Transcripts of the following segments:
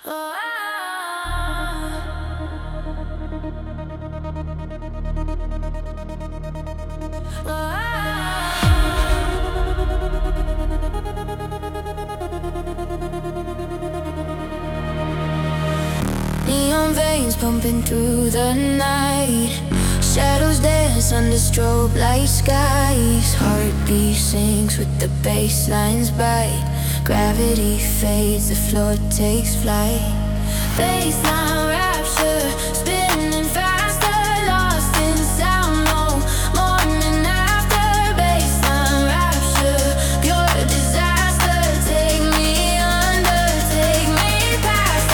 Neon veins pumping through the night. Shadows dance under strobe light skies. Heartbeat sinks with the bassline's bite. Gravity fades, the floor takes flight. Baseline rapture, spinning faster, lost in sound, no morning after. Baseline rapture, pure disaster. Take me under, take me past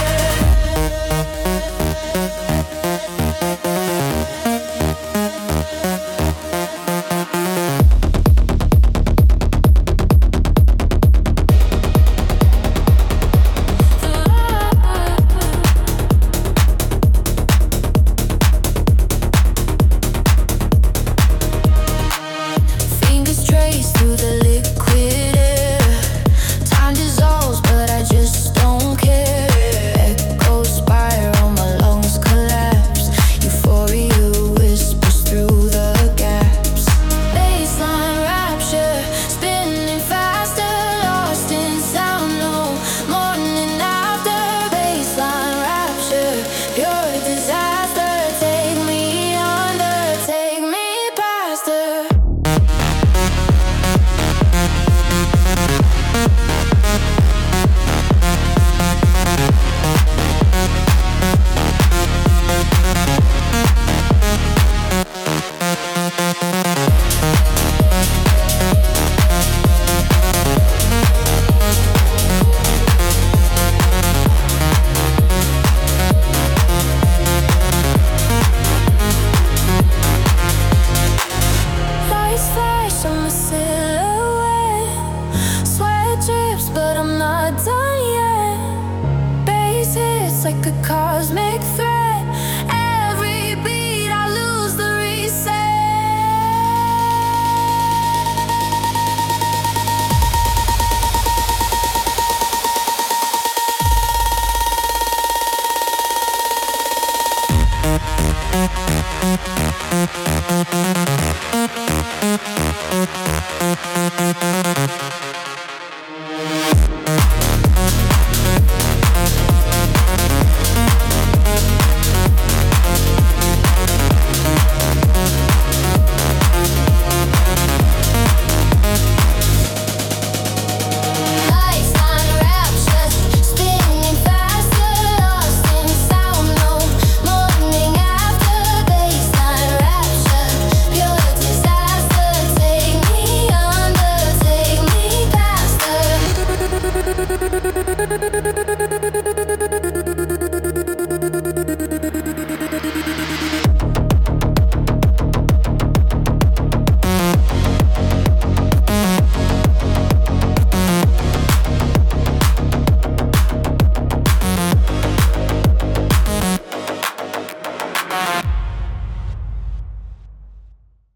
through the liquid air. Time dissolves, but I just don't care. Echoes spiral, my lungs collapse. Euphoria whispers through the gaps. Baseline rapture, spinning faster, lost in sound, no morning after. Baseline rapture, pure disaster. Take me under, take me past her. I'm a silhouette. Sweat drips, but I'm not done yet. Bass hits like a cosmic threat. Every beat I lose the reset.